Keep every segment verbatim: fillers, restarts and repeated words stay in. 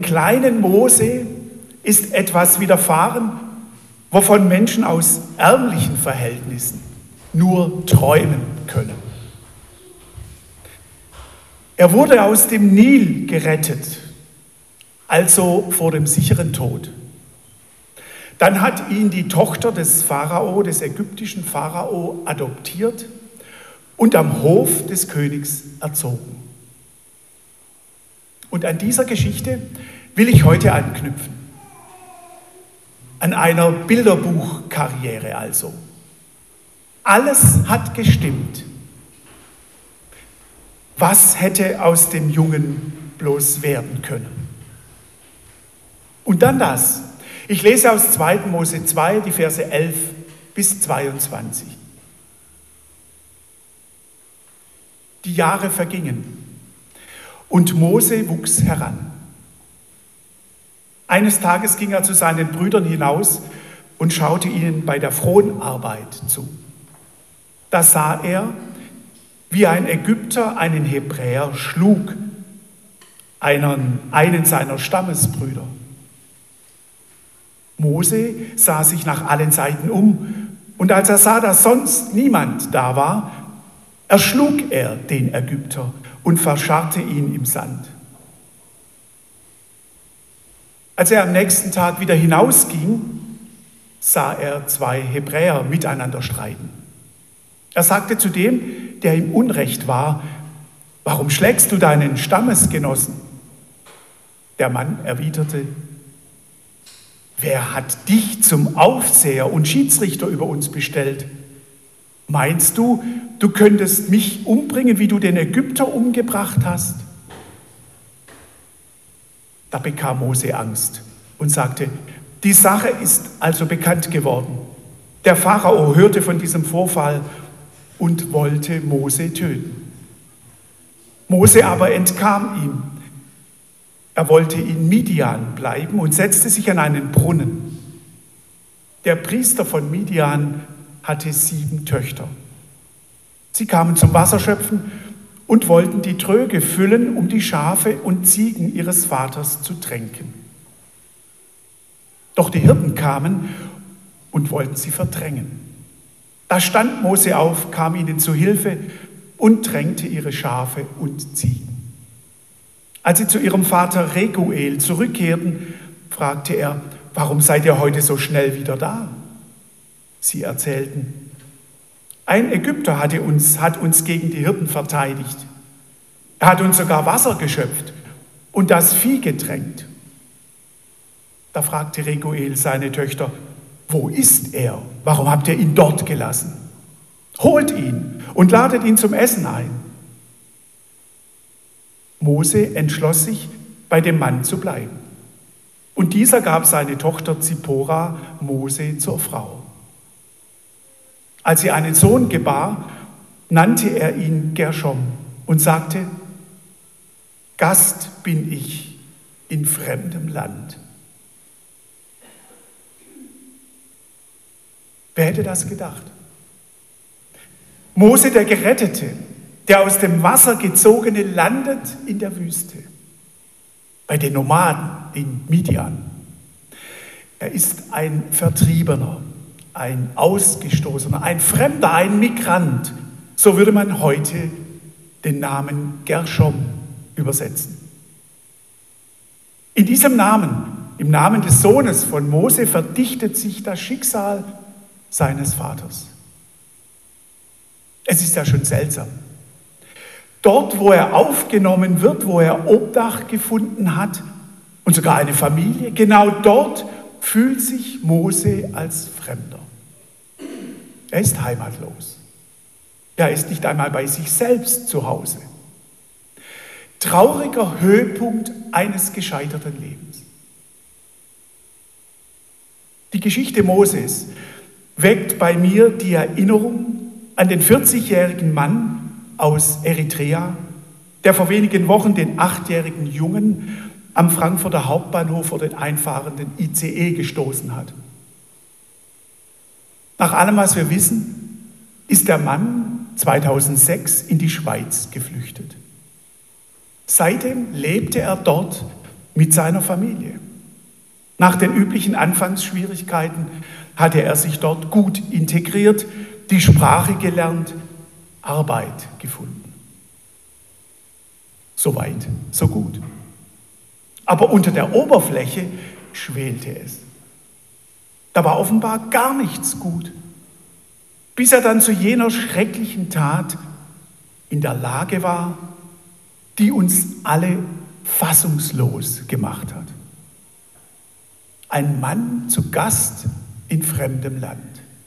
kleinen Mose ist etwas widerfahren, wovon Menschen aus ärmlichen Verhältnissen nur träumen können. Er wurde aus dem Nil gerettet, also vor dem sicheren Tod. Dann hat ihn die Tochter des Pharao, des ägyptischen Pharao, adoptiert und am Hof des Königs erzogen. Und an dieser Geschichte will ich heute anknüpfen. An einer Bilderbuchkarriere also. Alles hat gestimmt. Was hätte aus dem Jungen bloß werden können? Und dann das. Ich lese aus zweiten Mose zwei, die Verse elf bis zweiundzwanzig. Die Jahre vergingen und Mose wuchs heran. Eines Tages ging er zu seinen Brüdern hinaus und schaute ihnen bei der Fronarbeit zu. Da sah er, wie ein Ägypter einen Hebräer schlug, einen, einen seiner Stammesbrüder. Mose sah sich nach allen Seiten um, und als er sah, dass sonst niemand da war, erschlug er den Ägypter und verscharrte ihn im Sand. Als er am nächsten Tag wieder hinausging, sah er zwei Hebräer miteinander streiten. Er sagte zu dem, der im Unrecht war: Warum schlägst du deinen Stammesgenossen? Der Mann erwiderte: Wer hat dich zum Aufseher und Schiedsrichter über uns bestellt? Meinst du, du könntest mich umbringen, wie du den Ägypter umgebracht hast? Da bekam Mose Angst und sagte: Die Sache ist also bekannt geworden. Der Pharao hörte von diesem Vorfall und wollte Mose töten. Mose aber entkam ihm. Er wollte in Midian bleiben und setzte sich an einen Brunnen. Der Priester von Midian hatte sieben Töchter. Sie kamen zum Wasserschöpfen und wollten die Tröge füllen, um die Schafe und Ziegen ihres Vaters zu tränken. Doch die Hirten kamen und wollten sie verdrängen. Da stand Mose auf, kam ihnen zu Hilfe und tränkte ihre Schafe und Ziegen. Als sie zu ihrem Vater Reguel zurückkehrten, fragte er: Warum seid ihr heute so schnell wieder da? Sie erzählten: Ein Ägypter hatte uns, hat uns gegen die Hirten verteidigt. Er hat uns sogar Wasser geschöpft und das Vieh getränkt. Da fragte Reguel seine Töchter: Wo ist er? Warum habt ihr ihn dort gelassen? Holt ihn und ladet ihn zum Essen ein. Mose entschloss sich, bei dem Mann zu bleiben. Und dieser gab seine Tochter Zippora Mose zur Frau. Als sie einen Sohn gebar, nannte er ihn Gershom und sagte: Gast bin ich in fremdem Land. Wer hätte das gedacht? Mose, der Gerettete, der aus dem Wasser gezogene, landet in der Wüste, bei den Nomaden in Midian. Er ist ein Vertriebener, ein Ausgestoßener, ein Fremder, ein Migrant. So würde man heute den Namen Gershom übersetzen. In diesem Namen, im Namen des Sohnes von Mose, verdichtet sich das Schicksal seines Vaters. Es ist ja schon seltsam. Dort, wo er aufgenommen wird, wo er Obdach gefunden hat und sogar eine Familie, genau dort fühlt sich Mose als Fremder. Er ist heimatlos. Er ist nicht einmal bei sich selbst zu Hause. Trauriger Höhepunkt eines gescheiterten Lebens. Die Geschichte Moses weckt bei mir die Erinnerung an den vierzigjährigen Mann aus Eritrea, der vor wenigen Wochen den achtjährigen Jungen am Frankfurter Hauptbahnhof vor den einfahrenden I C E gestoßen hat. Nach allem, was wir wissen, ist der Mann zweitausendsechs in die Schweiz geflüchtet. Seitdem lebte er dort mit seiner Familie. Nach den üblichen Anfangsschwierigkeiten hatte er sich dort gut integriert, die Sprache gelernt, Arbeit gefunden. So weit, so gut. Aber unter der Oberfläche schwelte es. Da war offenbar gar nichts gut, bis er dann zu jener schrecklichen Tat in der Lage war, die uns alle fassungslos gemacht hat. Ein Mann zu Gast in fremdem Land.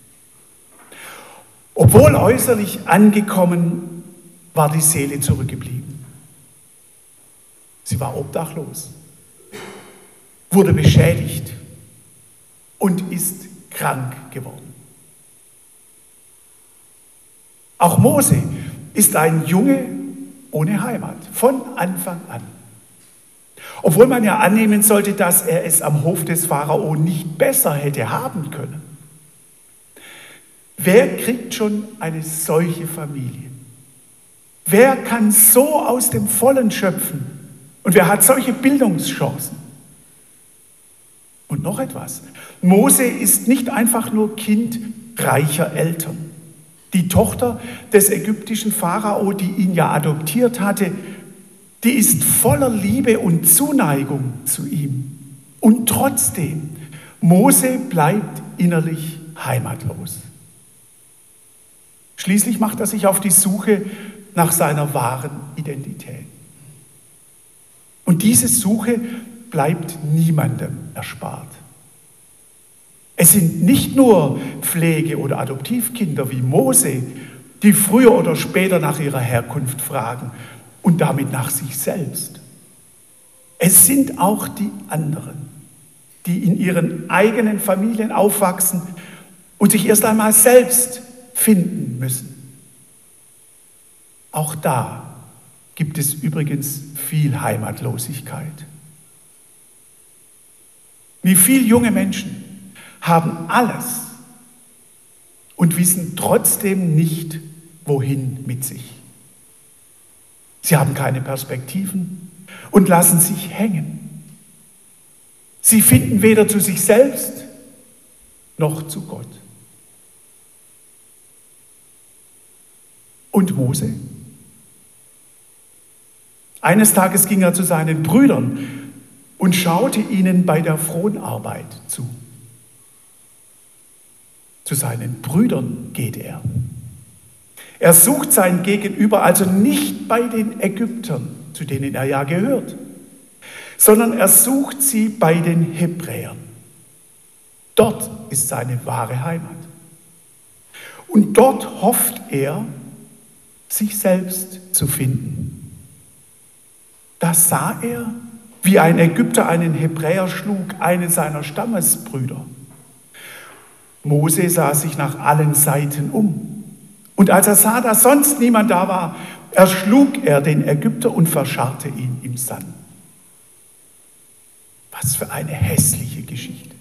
Obwohl äußerlich angekommen, war die Seele zurückgeblieben. Sie war obdachlos, wurde beschädigt und ist krank geworden. Auch Mose ist ein Junge ohne Heimat, von Anfang an. Obwohl man ja annehmen sollte, dass er es am Hof des Pharao nicht besser hätte haben können. Wer kriegt schon eine solche Familie? Wer kann so aus dem Vollen schöpfen? Und wer hat solche Bildungschancen? Und noch etwas. Mose ist nicht einfach nur Kind reicher Eltern. Die Tochter des ägyptischen Pharao, die ihn ja adoptiert hatte, die ist voller Liebe und Zuneigung zu ihm. Und trotzdem, Mose bleibt innerlich heimatlos. Schließlich macht er sich auf die Suche nach seiner wahren Identität. Und diese Suche bleibt niemandem erspart. Es sind nicht nur Pflege- oder Adoptivkinder wie Mose, die früher oder später nach ihrer Herkunft fragen und damit nach sich selbst. Es sind auch die anderen, die in ihren eigenen Familien aufwachsen und sich erst einmal selbst finden müssen. Auch da gibt es übrigens viel Heimatlosigkeit. Wie viele junge Menschen haben alles und wissen trotzdem nicht, wohin mit sich. Sie haben keine Perspektiven und lassen sich hängen. Sie finden weder zu sich selbst noch zu Gott. Und Mose? Eines Tages ging er zu seinen Brüdern und schaute ihnen bei der Fronarbeit zu. Zu seinen Brüdern geht er. Er sucht sein Gegenüber also nicht bei den Ägyptern, zu denen er ja gehört, sondern er sucht sie bei den Hebräern. Dort ist seine wahre Heimat. Und dort hofft er, sich selbst zu finden. Da sah er, wie ein Ägypter einen Hebräer schlug, einen seiner Stammesbrüder. Mose sah sich nach allen Seiten um. Und als er sah, dass sonst niemand da war, erschlug er den Ägypter und verscharrte ihn im Sand. Was für eine hässliche Geschichte.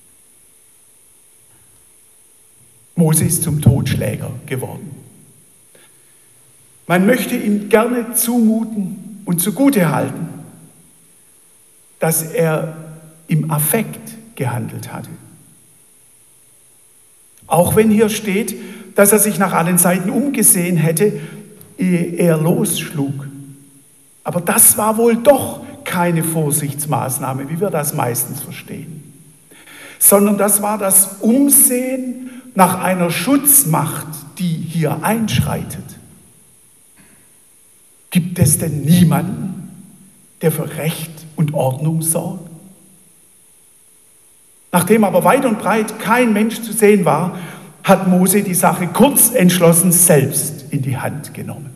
Mose ist zum Totschläger geworden. Man möchte ihm gerne zumuten und zugutehalten, dass er im Affekt gehandelt hatte. Auch wenn hier steht, dass er sich nach allen Seiten umgesehen hätte, ehe er losschlug. Aber das war wohl doch keine Vorsichtsmaßnahme, wie wir das meistens verstehen, sondern das war das Umsehen nach einer Schutzmacht, die hier einschreitet. Gibt es denn niemanden, der für Recht und Ordnung sorgt? Nachdem aber weit und breit kein Mensch zu sehen war, hat Mose die Sache kurz entschlossen selbst in die Hand genommen.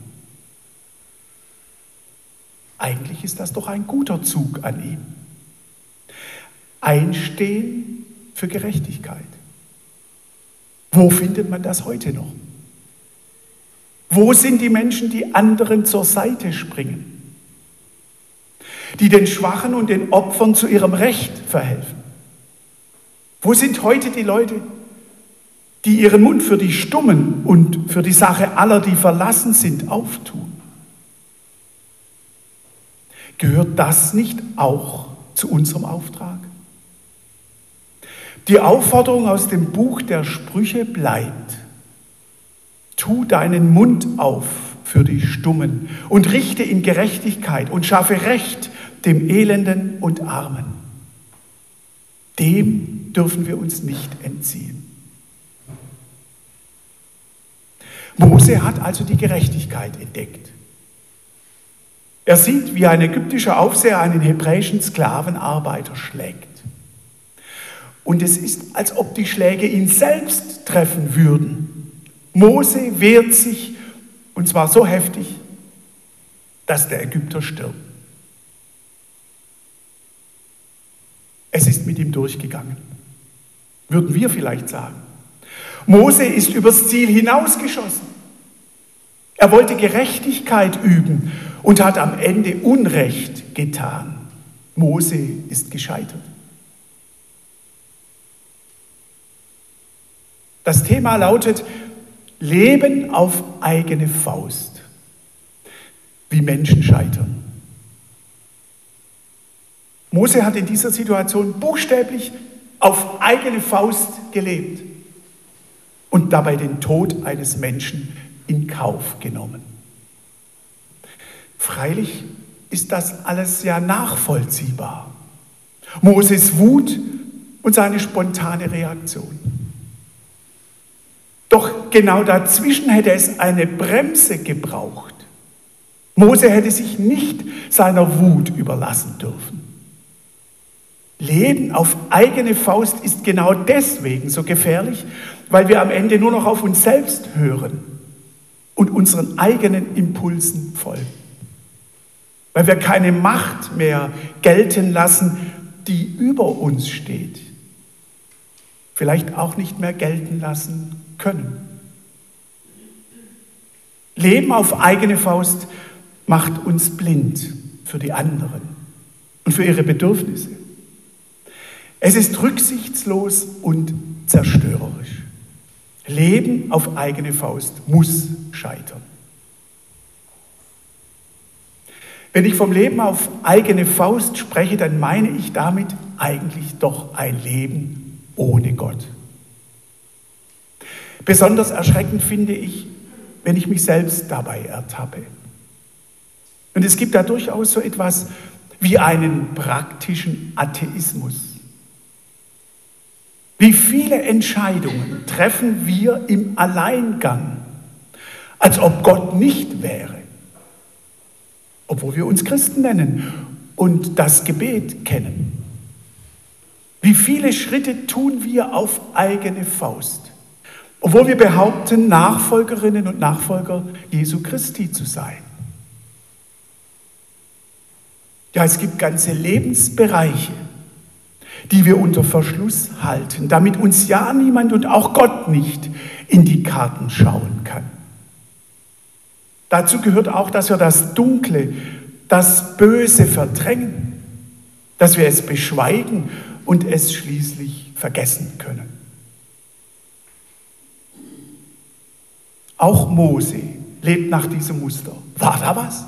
Eigentlich ist das doch ein guter Zug an ihm. Einstehen für Gerechtigkeit. Wo findet man das heute noch? Wo sind die Menschen, die anderen zur Seite springen? Die den Schwachen und den Opfern zu ihrem Recht verhelfen? Wo sind heute die Leute, die ihren Mund für die Stummen und für die Sache aller, die verlassen sind, auftun? Gehört das nicht auch zu unserem Auftrag? Die Aufforderung aus dem Buch der Sprüche bleibt: Tu deinen Mund auf für die Stummen und richte in Gerechtigkeit und schaffe Recht dem Elenden und Armen. Dem dürfen wir uns nicht entziehen. Mose hat also die Gerechtigkeit entdeckt. Er sieht, wie ein ägyptischer Aufseher einen hebräischen Sklavenarbeiter schlägt. Und es ist, als ob die Schläge ihn selbst treffen würden. Mose wehrt sich, und zwar so heftig, dass der Ägypter stirbt. Es ist mit ihm durchgegangen, würden wir vielleicht sagen. Mose ist übers Ziel hinausgeschossen. Er wollte Gerechtigkeit üben und hat am Ende Unrecht getan. Mose ist gescheitert. Das Thema lautet: Leben auf eigene Faust, wie Menschen scheitern. Mose hat in dieser Situation buchstäblich auf eigene Faust gelebt und dabei den Tod eines Menschen in Kauf genommen. Freilich ist das alles ja nachvollziehbar. Moses Wut und seine spontane Reaktion. Doch genau dazwischen hätte es eine Bremse gebraucht. Mose hätte sich nicht seiner Wut überlassen dürfen. Leben auf eigene Faust ist genau deswegen so gefährlich, weil wir am Ende nur noch auf uns selbst hören und unseren eigenen Impulsen folgen. Weil wir keine Macht mehr gelten lassen, die über uns steht. Vielleicht auch nicht mehr gelten lassen können. Leben auf eigene Faust macht uns blind für die anderen und für ihre Bedürfnisse. Es ist rücksichtslos und zerstörerisch. Leben auf eigene Faust muss scheitern. Wenn ich vom Leben auf eigene Faust spreche, dann meine ich damit eigentlich doch ein Leben ohne Gott. Besonders erschreckend finde ich, wenn ich mich selbst dabei ertappe. Und es gibt da durchaus so etwas wie einen praktischen Atheismus. Wie viele Entscheidungen treffen wir im Alleingang, als ob Gott nicht wäre, obwohl wir uns Christen nennen und das Gebet kennen. Wie viele Schritte tun wir auf eigene Faust, obwohl wir behaupten, Nachfolgerinnen und Nachfolger Jesu Christi zu sein. Ja, es gibt ganze Lebensbereiche, die wir unter Verschluss halten, damit uns ja niemand und auch Gott nicht in die Karten schauen kann. Dazu gehört auch, dass wir das Dunkle, das Böse verdrängen, dass wir es beschweigen und es schließlich vergessen können. Auch Mose lebt nach diesem Muster. War da was?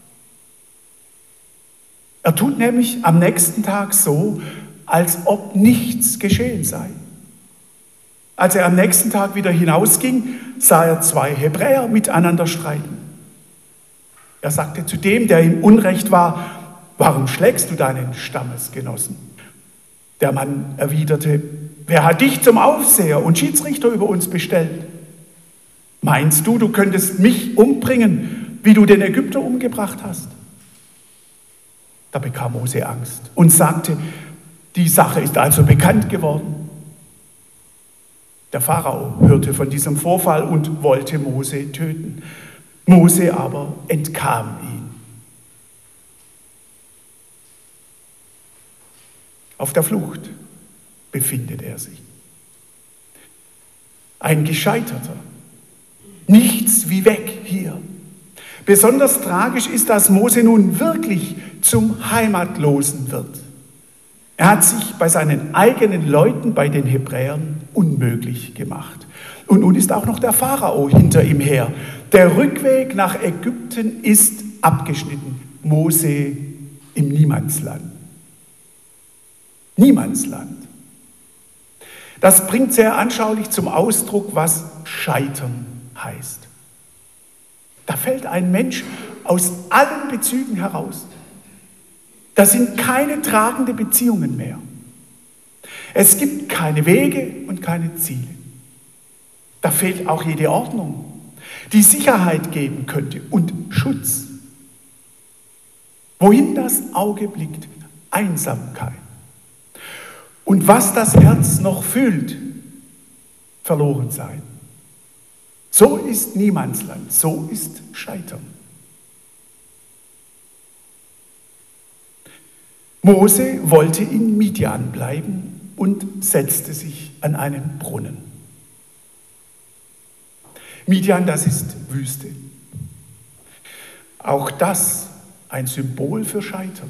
Er tut nämlich am nächsten Tag so, als ob nichts geschehen sei. Als er am nächsten Tag wieder hinausging, sah er zwei Hebräer miteinander streiten. Er sagte zu dem, der im Unrecht war: Warum schlägst du deinen Stammesgenossen? Der Mann erwiderte: Wer hat dich zum Aufseher und Schiedsrichter über uns bestellt? Meinst du, du könntest mich umbringen, wie du den Ägypter umgebracht hast? Da bekam Mose Angst und sagte: Die Sache ist also bekannt geworden. Der Pharao hörte von diesem Vorfall und wollte Mose töten. Mose aber entkam ihm. Auf der Flucht befindet er sich. Ein Gescheiterter. Nichts wie weg hier. Besonders tragisch ist, dass Mose nun wirklich zum Heimatlosen wird. Er hat sich bei seinen eigenen Leuten, bei den Hebräern, unmöglich gemacht. Und nun ist auch noch der Pharao hinter ihm her. Der Rückweg nach Ägypten ist abgeschnitten. Mose im Niemandsland. Niemandsland. Das bringt sehr anschaulich zum Ausdruck, was Scheitern heißt. Da fällt ein Mensch aus allen Bezügen heraus. Da sind keine tragenden Beziehungen mehr. Es gibt keine Wege und keine Ziele. Da fehlt auch jede Ordnung, die Sicherheit geben könnte und Schutz. Wohin das Auge blickt, Einsamkeit. Und was das Herz noch fühlt, verloren sein. So ist Niemandsland, so ist Scheitern. Mose wollte in Midian bleiben und setzte sich an einen Brunnen. Midian, das ist Wüste. Auch das ein Symbol für Scheitern.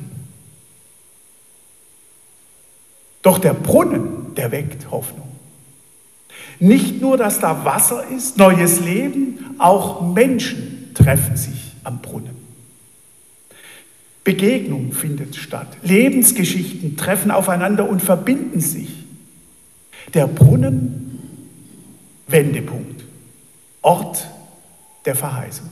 Doch der Brunnen, der weckt Hoffnung. Nicht nur, dass da Wasser ist, neues Leben, auch Menschen treffen sich am Brunnen. Begegnung findet statt. Lebensgeschichten treffen aufeinander und verbinden sich. Der Brunnen, Wendepunkt, Ort der Verheißung.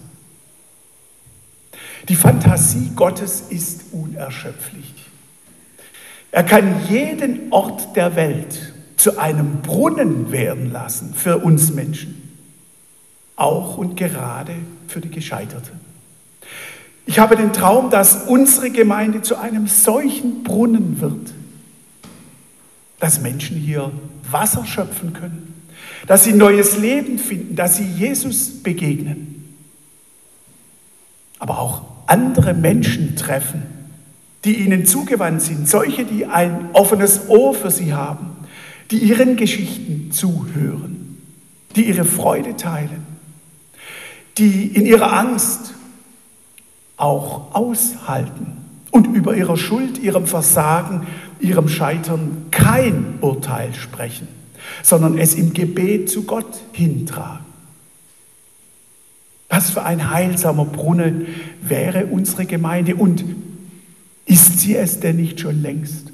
Die Fantasie Gottes ist unerschöpflich. Er kann jeden Ort der Welt zu einem Brunnen werden lassen für uns Menschen, auch und gerade für die Gescheiterten. Ich habe den Traum, dass unsere Gemeinde zu einem solchen Brunnen wird, dass Menschen hier Wasser schöpfen können, dass sie neues Leben finden, dass sie Jesus begegnen, aber auch andere Menschen treffen, die ihnen zugewandt sind, solche, die ein offenes Ohr für sie haben, die ihren Geschichten zuhören, die ihre Freude teilen, die in ihrer Angst auch aushalten und über ihre Schuld, ihrem Versagen, ihrem Scheitern kein Urteil sprechen, sondern es im Gebet zu Gott hintragen. Was für ein heilsamer Brunnen wäre unsere Gemeinde und ist sie es denn nicht schon längst?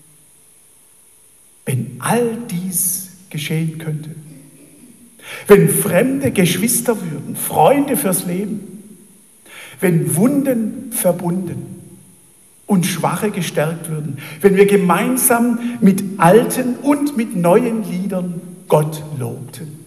Wenn all dies geschehen könnte, wenn fremde Geschwister würden, Freunde fürs Leben, wenn Wunden verbunden und Schwache gestärkt würden, wenn wir gemeinsam mit alten und mit neuen Liedern Gott lobten.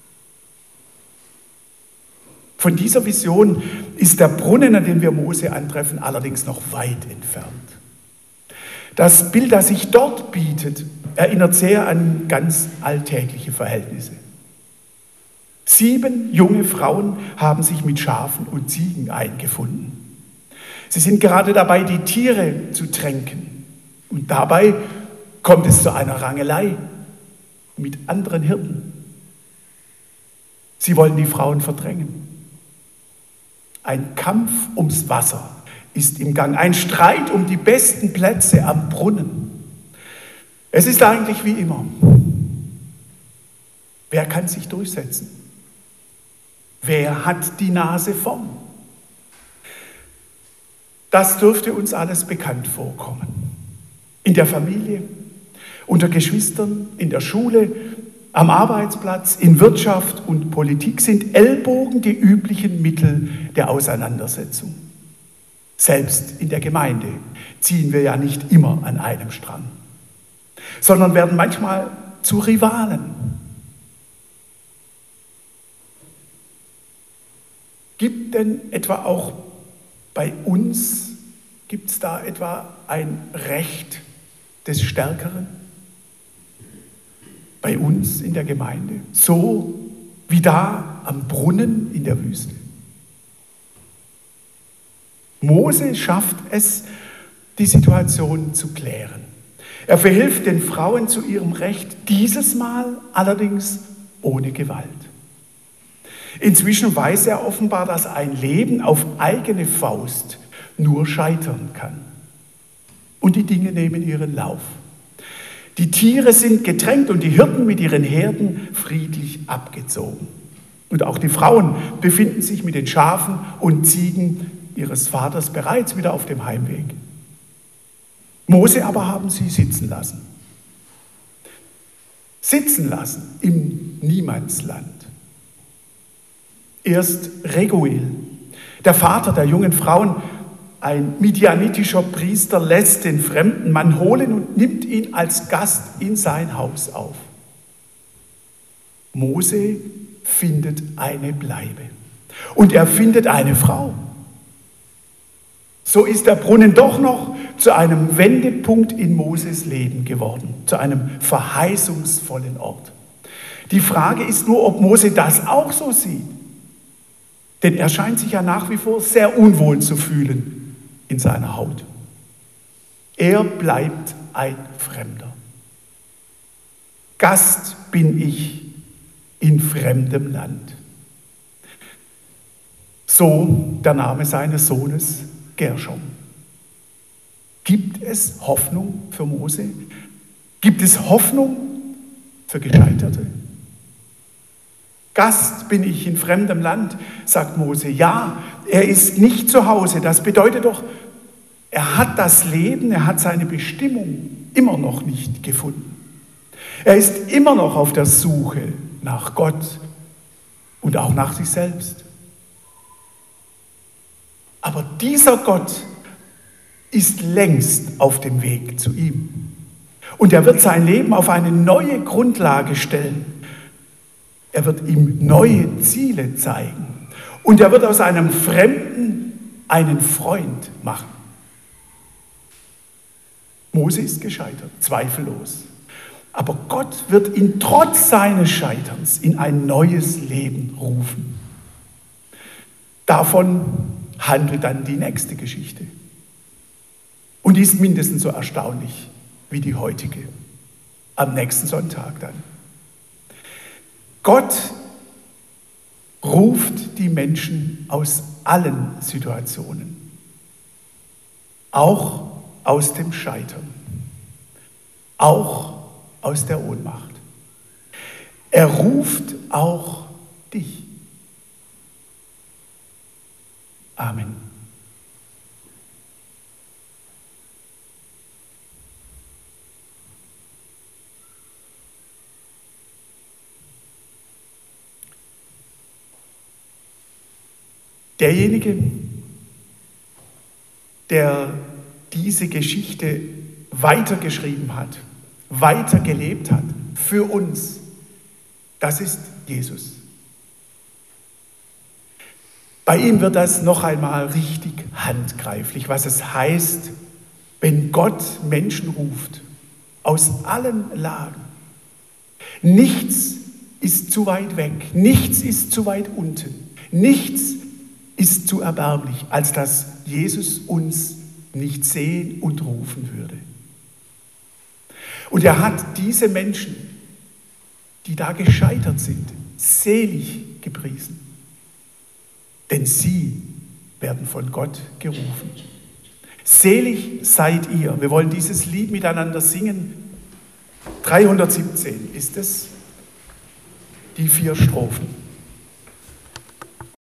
Von dieser Vision ist der Brunnen, an dem wir Mose antreffen, allerdings noch weit entfernt. Das Bild, das sich dort bietet, erinnert sehr an ganz alltägliche Verhältnisse. Sieben junge Frauen haben sich mit Schafen und Ziegen eingefunden. Sie sind gerade dabei, die Tiere zu tränken. Und dabei kommt es zu einer Rangelei mit anderen Hirten. Sie wollen die Frauen verdrängen. Ein Kampf ums Wasser ist im Gang, ein Streit um die besten Plätze am Brunnen. Es ist eigentlich wie immer. Wer kann sich durchsetzen? Wer hat die Nase vorn? Das dürfte uns alles bekannt vorkommen. In der Familie, unter Geschwistern, in der Schule, am Arbeitsplatz, in Wirtschaft und Politik sind Ellbogen die üblichen Mittel der Auseinandersetzung. Selbst in der Gemeinde ziehen wir ja nicht immer an einem Strang, sondern werden manchmal zu Rivalen. Gibt denn etwa auch bei uns, gibt es da etwa ein Recht des Stärkeren? Bei uns in der Gemeinde, so wie da am Brunnen in der Wüste. Mose schafft es, die Situation zu klären. Er verhilft den Frauen zu ihrem Recht, dieses Mal allerdings ohne Gewalt. Inzwischen weiß er offenbar, dass ein Leben auf eigene Faust nur scheitern kann. Und die Dinge nehmen ihren Lauf. Die Tiere sind getränkt und die Hirten mit ihren Herden friedlich abgezogen. Und auch die Frauen befinden sich mit den Schafen und Ziegen ihres Vaters bereits wieder auf dem Heimweg. Mose aber haben sie sitzen lassen. sitzen lassen im Niemandsland. Erst Reguel, der Vater der jungen Frauen, ein midianitischer Priester, lässt den fremden Mann holen und nimmt ihn als Gast in sein Haus auf. Mose findet eine Bleibe und er findet eine Frau. So ist der Brunnen doch noch zu einem Wendepunkt in Moses Leben geworden, zu einem verheißungsvollen Ort. Die Frage ist nur, ob Mose das auch so sieht. Denn er scheint sich ja nach wie vor sehr unwohl zu fühlen in seiner Haut. Er bleibt ein Fremder. Gast bin ich in fremdem Land. So der Name seines Sohnes Gershom. Gibt es Hoffnung für Mose? Gibt es Hoffnung für Gescheiterte? Gast bin ich in fremdem Land, sagt Mose. Ja, er ist nicht zu Hause. Das bedeutet doch, er hat das Leben, er hat seine Bestimmung immer noch nicht gefunden. Er ist immer noch auf der Suche nach Gott und auch nach sich selbst. Aber dieser Gott ist längst auf dem Weg zu ihm. Und er wird sein Leben auf eine neue Grundlage stellen. Er wird ihm neue Ziele zeigen. Und er wird aus einem Fremden einen Freund machen. Mose ist gescheitert, zweifellos. Aber Gott wird ihn trotz seines Scheiterns in ein neues Leben rufen. Davon handelt dann die nächste Geschichte. Und die ist mindestens so erstaunlich wie die heutige. Am nächsten Sonntag dann. Gott ruft die Menschen aus allen Situationen, auch aus dem Scheitern, auch aus der Ohnmacht. Er ruft auch dich. Amen. Derjenige, der diese Geschichte weitergeschrieben hat, weitergelebt hat, für uns, das ist Jesus. Bei ihm wird das noch einmal richtig handgreiflich, was es heißt, wenn Gott Menschen ruft, aus allen Lagen. Nichts ist zu weit weg, nichts ist zu weit unten, nichts ist zu erbärmlich, als dass Jesus uns nicht sehen und rufen würde. Und er hat diese Menschen, die da gescheitert sind, selig gepriesen. Denn sie werden von Gott gerufen. Selig seid ihr. Wir wollen dieses Lied miteinander singen. dreihundertsiebzehn ist es, die vier Strophen.